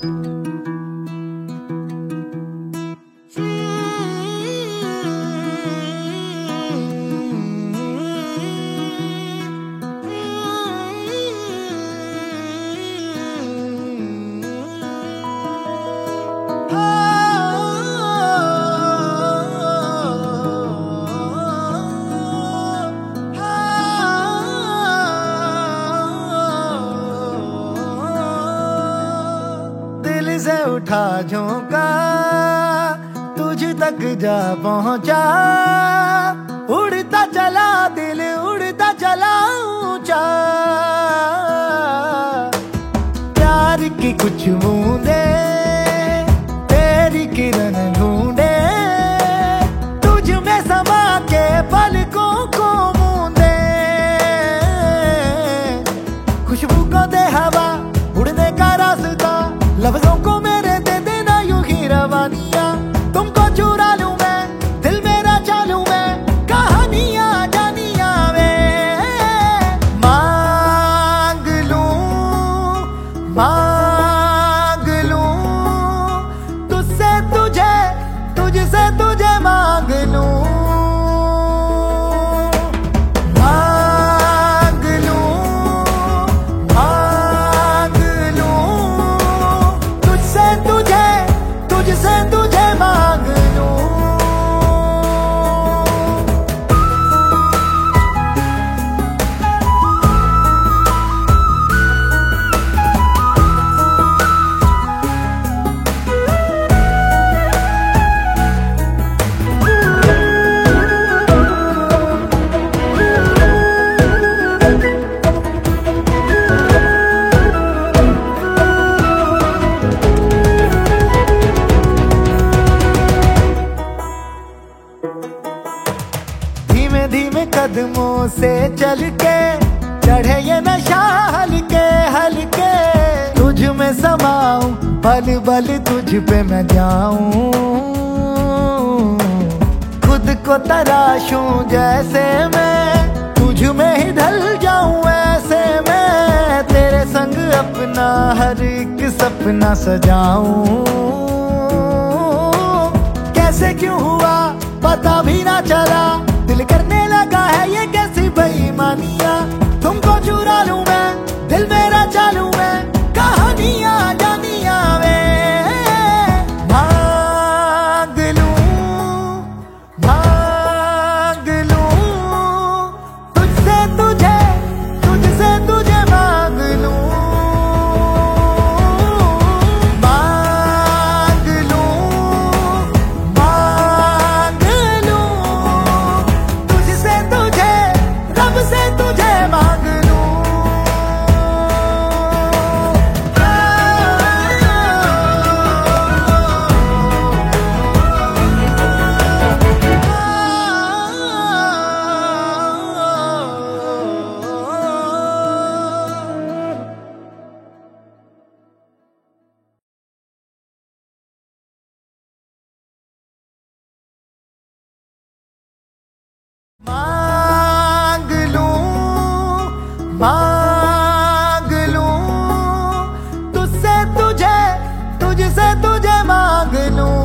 से उठा झोंका तुझ तक जा पहुंचा, उड़ता चला दिल उड़ता चला ऊंचा। प्यार की कुछ बूंदे तेरी किरण ढूंढे, तुझ में समा के पलकों को मूंदे। खुशबू को दे हवा उड़ने का रास्ता, लफ्जों को मेरे दे देना यूं ही रवानियां। तुमको चुरा लूं मैं दिल मेरा चालू मैं, कहानियां जानियां वे मांग लूं तुझसे तुझे तुझसे तुझे मांग लूं। धीमे धीमे कदमों से चल के चढ़े ये नशा हल्के हल्के, तुझ में समाऊं पल पल तुझ पे मैं जाऊं। खुद को तराशूं जैसे मैं तुझ में ही ढल जाऊं, ऐसे मैं तेरे संग अपना हर एक सपना सजाऊं। कैसे क्यों हुआ पता भी ना चला, दिल करने लगा है ये कैसी बेईमानियां। तुमको चुरा लूं मैं दिल मेरा चालू मैं, कहानियां जानियां वे मांग लूं तुझसे तुझे तुझसे तुझे मांग लूं। मांग लूं तुझसे तुझे तुझसे तुझे मांग लूं।